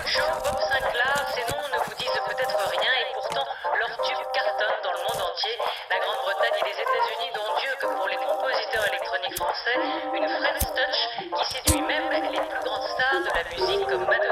Shaw, Bob Sinclair, ces noms ne vous disent peut-être rien et pourtant leur tube cartonne dans le monde entier. La Grande-Bretagne et les États-Unis n'ont Dieu que pour les compositeurs électroniques français, une French touch qui séduit même les plus grandes stars de la musique comme Madonna.